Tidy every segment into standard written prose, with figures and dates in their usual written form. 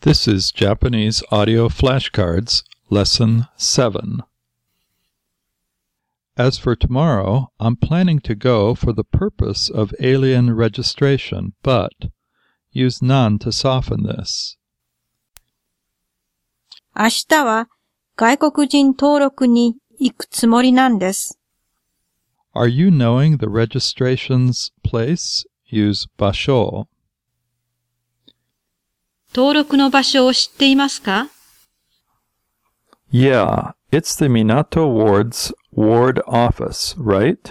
This is Japanese Audio Flashcards, Lesson 7. As for tomorrow, I'm planning to go for the purpose of alien registration, but use nan to soften this. 明日は外国人登録に行くつもりなんです。 Are you knowing the registration's place? Use basho. 登録の場所を知っていますか？ Yeah, it's the Minato Ward's ward office, right?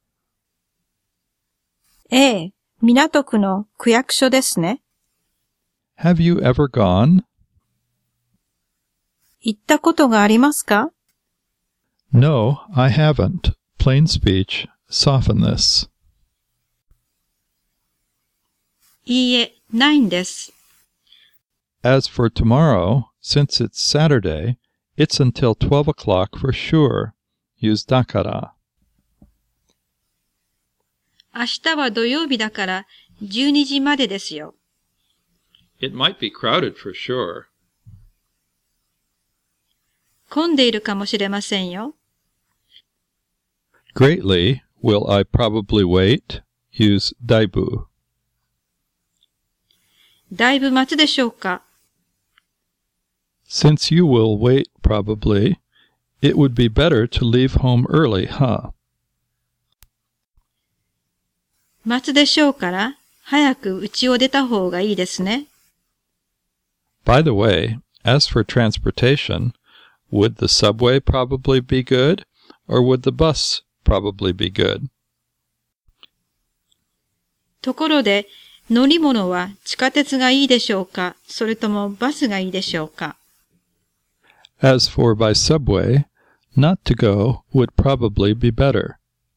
ええ、港区の区役所ですね。 Have you ever gone? 行ったことがありますか？ No, I haven't. Plain speech, soften this. いいえ、ないんです。 As for tomorrow, since it's Saturday, it's until 12 o'clock for sure. Use dakara. 明日は土曜日だから12時までですよ。 It might be crowded for sure. 混んでいるかもしれませんよ。 Greatly will I probably wait. Use daibu. だいぶ待つでしょうか。 Since you will wait probably, it would be better to leave home early, huh? 待つでしょうから早く家を出た方がいいですね。 By the way, as for transportation, would the subway probably be good, or would the bus probably be good? ところで、乗り物は地下鉄がいいでしょうか、それともバスがいいでしょうか。 As for by subway, not to go would probably be better.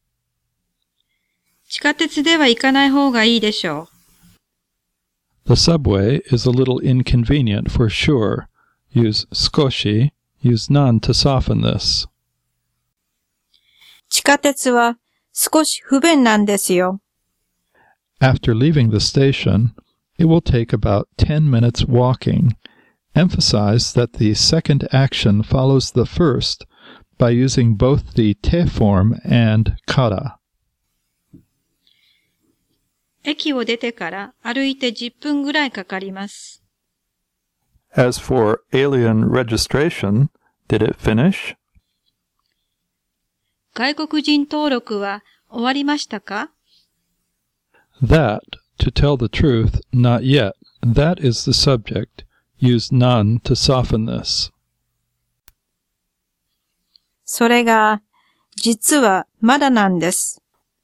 地下鉄では行かない方がいいでしょう。 The subway is a little inconvenient for sure. Use skoshi, use nan to soften this. 地下鉄は少し不便なんですよ。 After leaving the station, it will take about 10 minutes walking. Emphasize that the second action follows the first by using both the te form and kara. 駅を出てから歩いて10分ぐらいかかります。 As for alien registration, did it finish? 外国人登録は終わりましたか？ That, to tell the truth, not yet. That is the subject. Use nan to soften this. それが、実はまだなんです。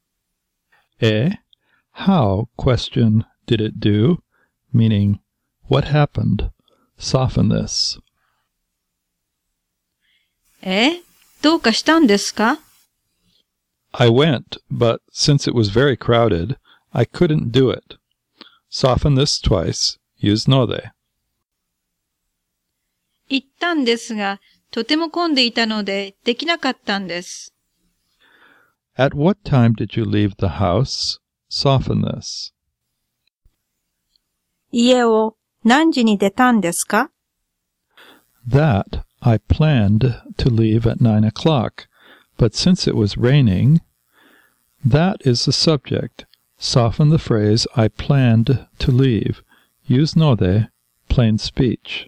How, question, did it do? Meaning, what happened? Soften this. どうかしたんですか？ I went, but since it was very crowded, I couldn't do it. Soften this twice. Use node. 行ったんですが、とても混んでいたので、できなかったんです。 At what time did you leave the house? Soften this. 家を何時に出たんですか？ That I planned to leave at 9 o'clock, but since it was raining, that is the subject. Soften the phrase I planned to leave. Use node, plain speech.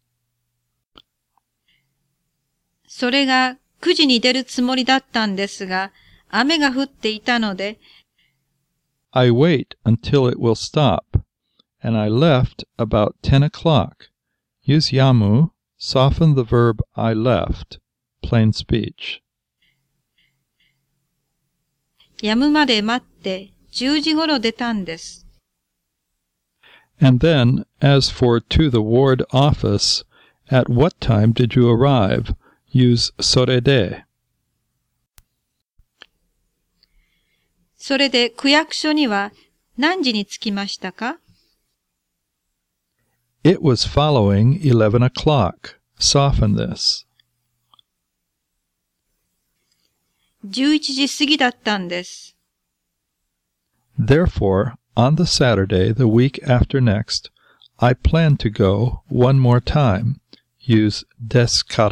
それが9時に出るつもりだったんですが、雨が降っていたので、 I wait until it will stop, and I left about 10 o'clock. Use yamu, soften the verb I left, plain speech. 止むまで待って10時頃出たんです。 And then, as for to the ward office, at what time did you arrive? Use sorede. それで区役所には何時に着きましたか？ It was following 11 o'clock. Soften this. 11時過ぎだったんです。 Therefore, on the Saturday, the week after next, I plan to go one more time. Use ですから。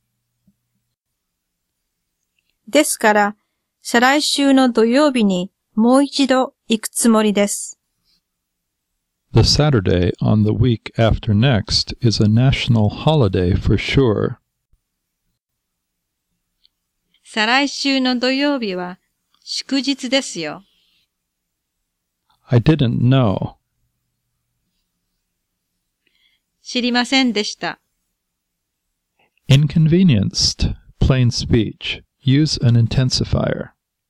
ですから、再来週の土曜日にもう一度行くつもりです。 The Saturday on the week after next is a national holiday for sure. 再来週の土曜日は祝日ですよ。 I didn't know. 知りませんでした。 Inconvenienced. Plain speech. Use an intensifier.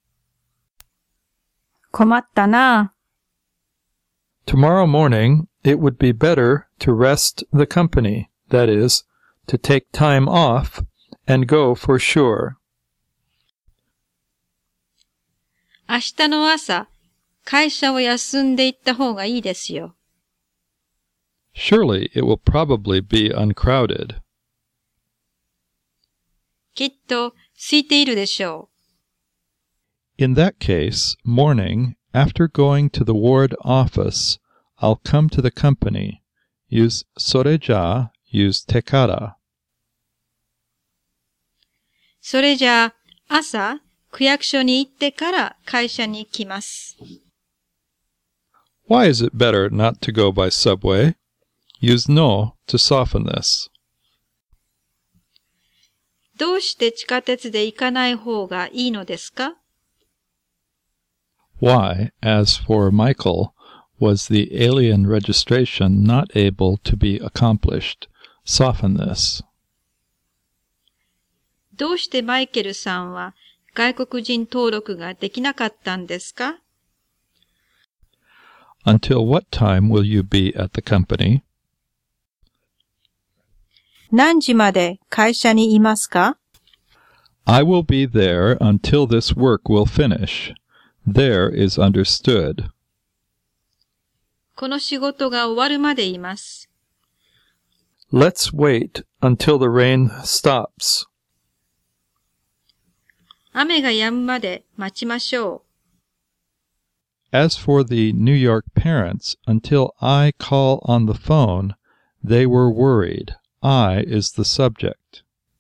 困ったな。 Tomorrow morning, it would be better to rest the company, that is, to take time off and go for sure. 明日の朝、会社を休んでいった方がいいですよ。 Surely it will probably be uncrowded. きっと空いているでしょう。 In that case, morning, after going to the ward office, I'll come to the company. Use それじゃ, use てから。 それじゃあ、朝、区役所に行ってから会社に来ます。 Why is it better not to go by subway? Use no to soften this. どうして地下鉄で行かない方がいいのですか？ Why, as for Michael, was the alien registration not able to be accomplished? Soften this. どうしてマイケルさんは外国人登録ができなかったんですか？ Until what time will you be at the company? 何時まで会社にいますか？ I will be there until this work will finish. There is understood. この仕事が終わるまでいます。 Let's wait until the rain stops. 雨が止むまで待ちましょう。 As for the New York parents, until I call on the phone, they were worried. I is the subject.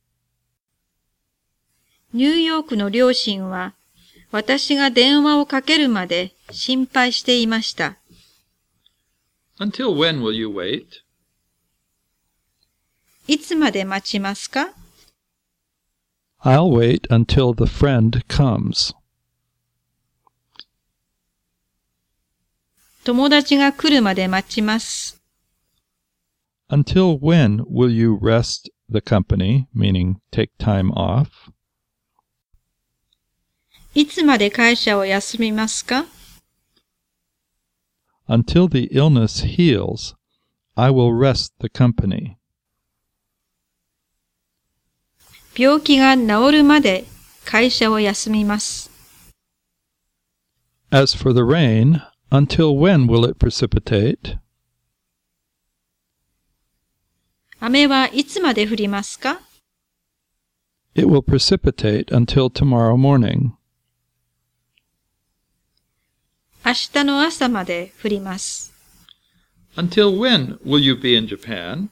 ニューヨークの両親は、私が電話をかけるまで心配していました。 Until when will you wait? いつまで待ちますか？ I'll wait until the friend comes. 友達が来るまで待ちます。 Until when will you rest the company, meaning take time off? いつまで会社を休みますか？ Until the illness heals, I will rest the company. 病気が治るまで会社を休みます。 As for the rain, until when will it precipitate? 雨はいつまで降りますか？ It will precipitate until tomorrow morning. 明日の朝まで降ります。 Until when will you be in Japan?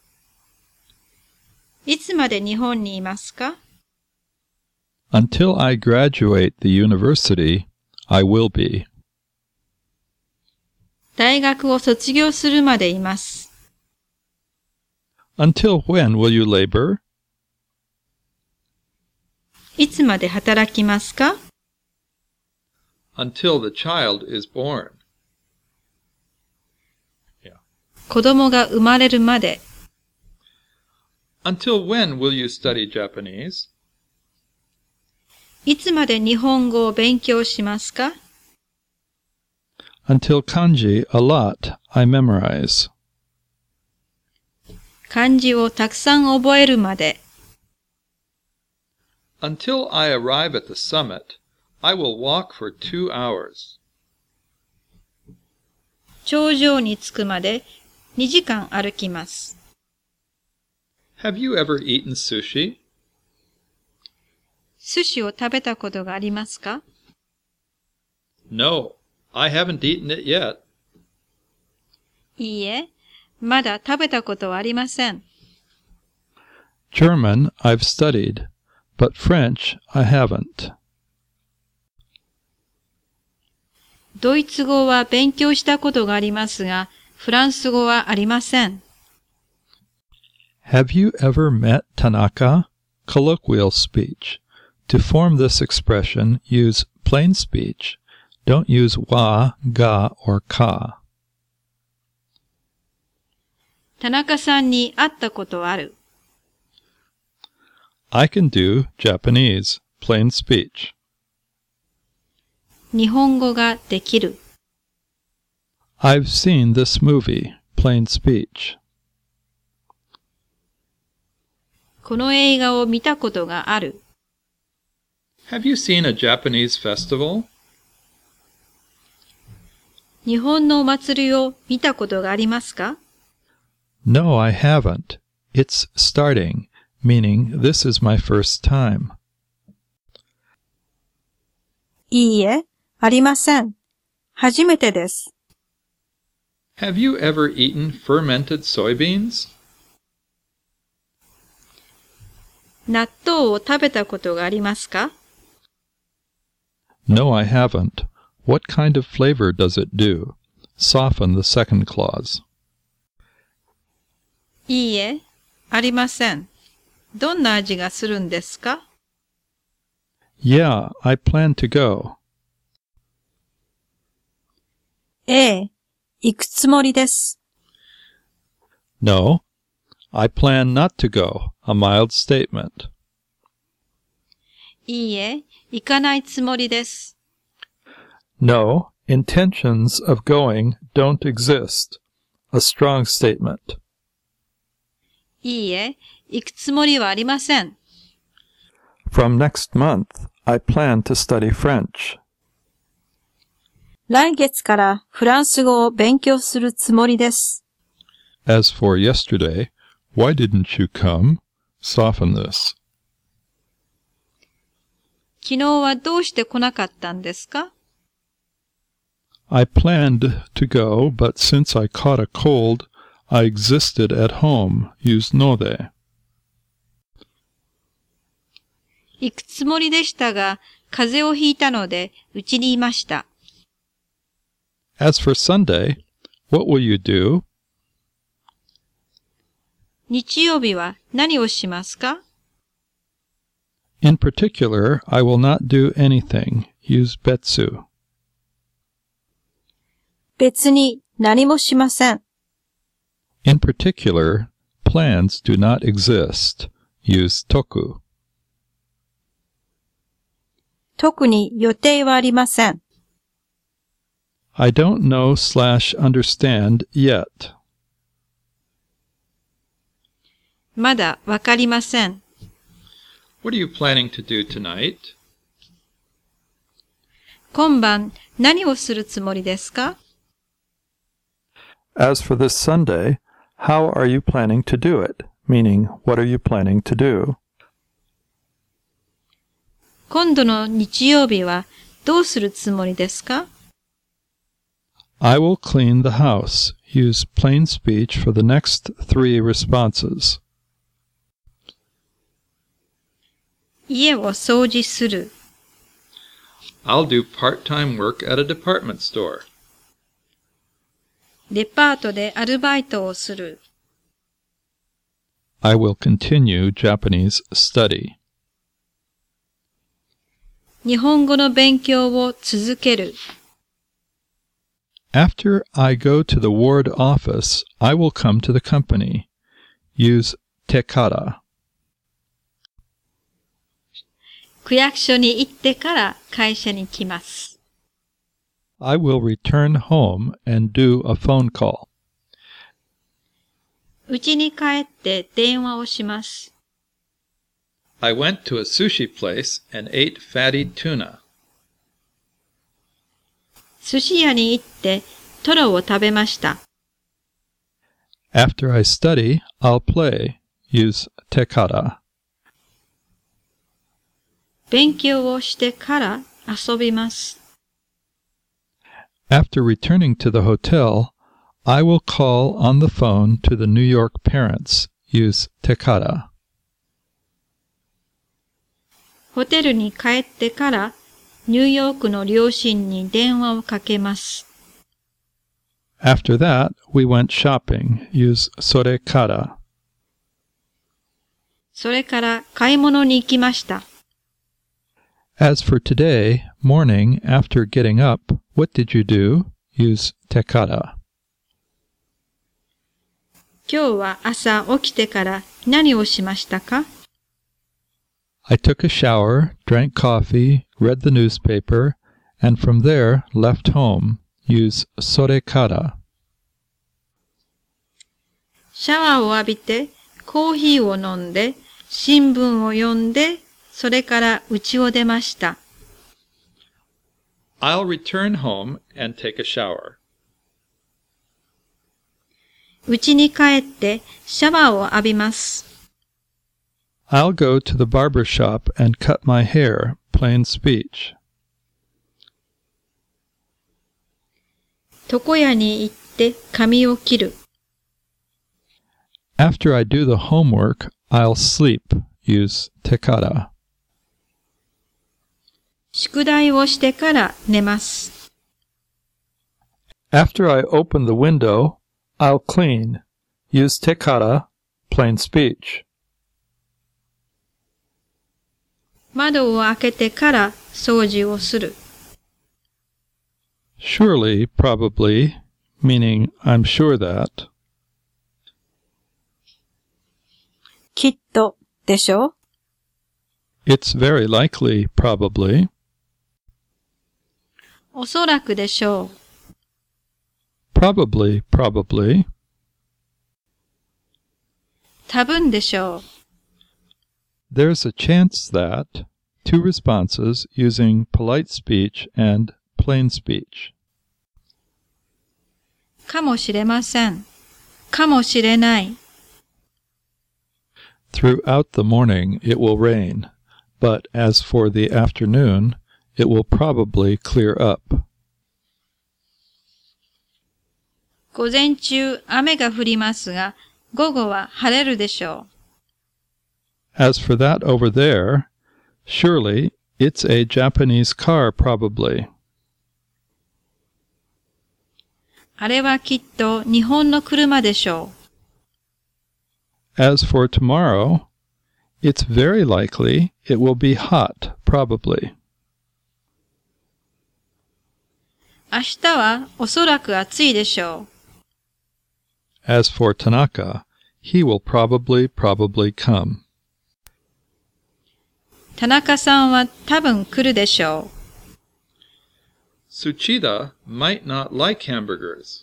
いつまで日本にいますか？ Until I graduate the university, I will be. 大学を卒業するまでいます。 Until when will you labor? いつまで働きますか？ Until the child is born. 子供が生まれるまで。 Until when will you study Japanese? いつまで日本語を勉強しますか？ Until kanji a lot I memorize. 漢字をたくさん覚えるまで。 Until I arrive at the summit, I will walk for 2 hours. 頂上に着くまで2時間歩きます。 Have you ever eaten sushi? 寿司を食べたことがありますか？ No, I haven't eaten it yet. いいえ、 まだ食べたことはありません。 German I've studied, but French I haven't. ドイツ語は勉強したことがありますが、フランス語はありません。 Have you ever met Tanaka? Colloquial speech. To form this expression, use plain speech. Don't use wa, ga, or ka. 田中さんに会ったことある。 I can do Japanese, plain speech. 日本語ができる。 I've seen this movie, plain speech. この映画を見たことがある。 Have you seen a Japanese festival? 日本のお祭りを見たことがありますか？ No, I haven't. It's starting, meaning this is my first time. いいえ、ありません。初めてです。 Have you ever eaten fermented soybeans? 納豆を食べたことがありますか？ No, I haven't. What kind of flavor does it do? Soften the second clause. いいえ、ありません。どんな味がするんですか？ Yeah, I plan to go. ええ、行くつもりです。 No, I plan not to go. A mild statement. いいえ、行かないつもりです。 No, intentions of going don't exist. A strong statement. いいえ、行くつもりはありません。 From next month, I plan to study French. 来月からフランス語を勉強するつもりです。 As for yesterday, why didn't you come? Soften this. 昨日はどうして来なかったんですか？ I planned to go, but since I caught a cold, I existed at home. Use node. 行くつもりでしたが、風邪をひいたので、うちにいました。 As for Sunday, what will you do? 日曜日は何をしますか？ In particular, I will not do anything. Use betsu. 別に何もしません。 In particular, plans do not exist. Use toku. 特に予定はありません。 I don't know / understand yet. まだわかりません。 What are you planning to do tonight? 今晩何をするつもりですか？ As for this Sunday, how are you planning to do it? Meaning, what are you planning to do? 今度の日曜日はどうするつもりですか？ I will clean the house. Use plain speech for the next 3 responses. 家を掃除する。 I'll do part-time work at a department store. デパートでアルバイトをする。 I will continue Japanese study. 日本語の勉強を続ける。 After I go to the ward office, I will come to the company. Use tekara. 区役所に行ってから会社に来ます。 I will return home and do a phone call. 家に帰って電話をします。 I went to a sushi place and ate fatty tuna. 寿司屋に行ってトロを食べました。 After I study, I'll play. Use tekara. 勉強をしてから遊びます。 After returning to the hotel, I will call on the phone to the New York parents. Use tekara. ホテルに帰ってからニューヨークの両親に電話をかけます。 After that, we went shopping. Use それから. それから買い物に行きました。 As for today, morning, after getting up, what did you do? Use tekara. 今日は朝起きてから何をしましたか？ I took a shower, drank coffee, read the newspaper, and from there left home. Use それから. シャワーを浴びて、コーヒーを飲んで、新聞を読んで、それから家を出ました。 I'll return home and take a shower. 家に帰ってシャワーを浴びます。 I'll go to the barber shop and cut my hair. Plain speech. 床屋に行って髪を切る。 After I do the homework, I'll sleep. Use tekara. 宿題をしてから寝ます。 After I open the window, I'll clean. Use tekara. Plain speech. 窓を開けてから掃除をする。 Surely, probably, meaning I'm sure that. きっとでしょ？ It's very likely, probably. おそらくでしょう。 Probably, probably. 多分でしょう。 There's a chance that. Two responses using polite speech and plain speech. かもしれません。かもしれない。 Throughout the morning it will rain, but as for the afternoon, it will probably clear up. 午前中雨が降りますが、午後は晴れるでしょう。 As for that over there, surely it's a Japanese car probably. あれはきっと日本の車でしょう。 As for tomorrow, it's very likely it will be hot, probably. 明日はおそらく暑いでしょう。 As for Tanaka, he will probably come. 田中さんは多分来るでしょう。 Tsuchida might not like hamburgers.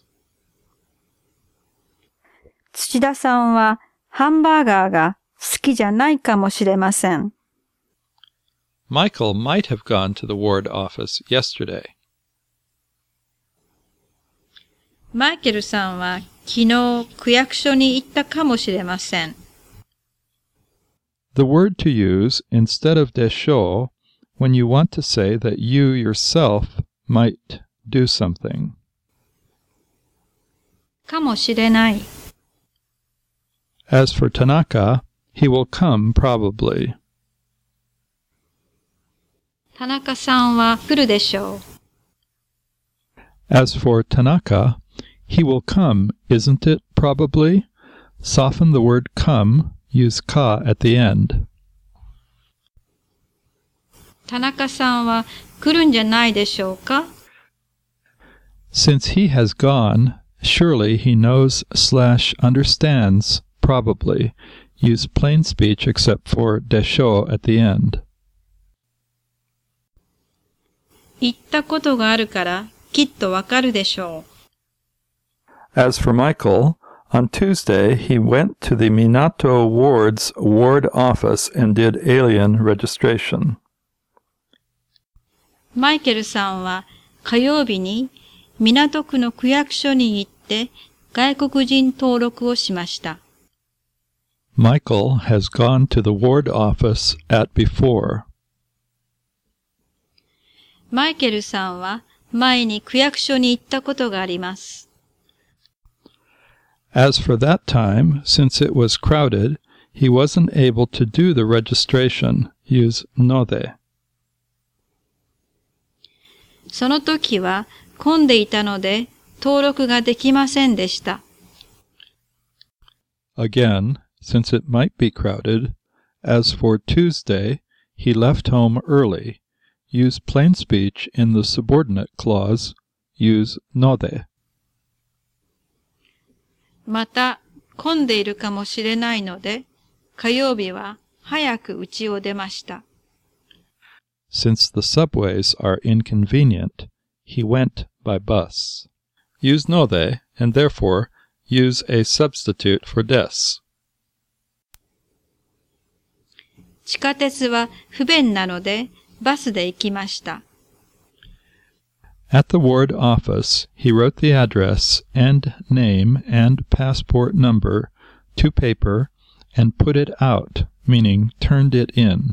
土田さんはハンバーガーが好きじゃないかもしれません。 Michael might have gone to the ward office yesterday. マイケルさんは昨日区役所に行ったかもしれません。 The word to use instead of desho when you want to say that you yourself might do something. かもしれない。 As for Tanaka, he will come probably. 田中さんは来るでしょう。 As for Tanaka, he will come, isn't it, probably? Soften the word come, use ka at the end. 田中さんは来るんじゃないでしょうか？ Since he has gone, surely he knows / understands, probably. Use plain speech except for desho at the end. 行ったことがあるからきっとわかるでしょう。 As for Michael, on Tuesday he went to the Minato Ward's ward office and did alien registration. マイケルさんは火曜日に港区の区役所に行って外国人登録をしました。 Michael has gone to the ward office at before. マイケルさんは前に区役所に行ったことがあります。 As for that time, since it was crowded, he wasn't able to do the registration. Use node. その時は混んでいたので登録ができませんでした。 Again, since it might be crowded, as for Tuesday, he left home early. Use plain speech in the subordinate clause. Use node. また混んでいるかもしれないので、火曜日は早く家を出ました。 Since the subways are inconvenient, he went by bus. Use node, and therefore use a substitute for des. 地下鉄は不便なのでバスで行きました。 At the ward office, he wrote the address and name and passport number to paper and put it out, meaning turned it in.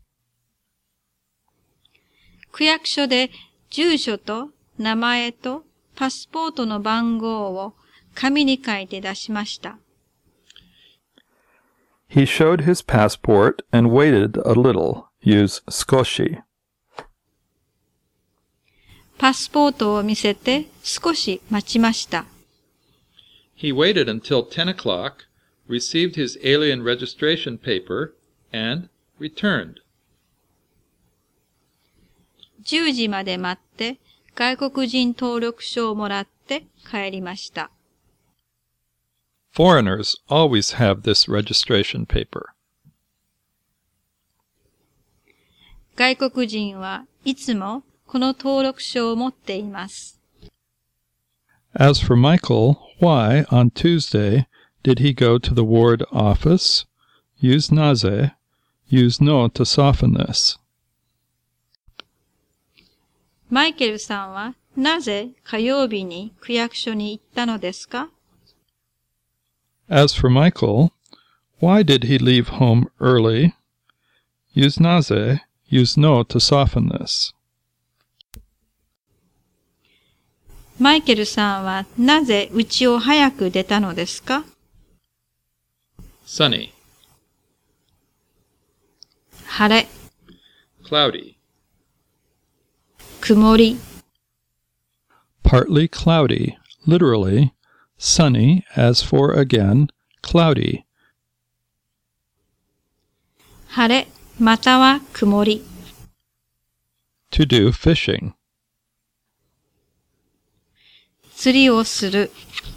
区役所で住所と名前とパスポートの番号を紙に書いて出しました。 He showed his passport and waited a little. Use skoshi. パスポートを見せて少し待ちました。 He waited until 10 o'clock, received his alien registration paper, and returned. 10時まで待って外国人登録証をもらって帰りました。 Foreigners always have this registration paper. 外国人はいつもこの登録証を持っています。 As for Michael, why, on Tuesday, did he go to the ward office? Use naze. Use no to soften this. マイケルさんはなぜ火曜日に区役所に行ったのですか？ As for Michael, why did he leave home early? Use naze. Use no to soften this. マイケルさんはなぜ家を早く出たのですか？ Sunny. 晴れ、 Cloudy. 曇り。 Partly cloudy. Literally, sunny, as for again, cloudy. 晴れ、または曇り。 To do fishing. 釣りをする。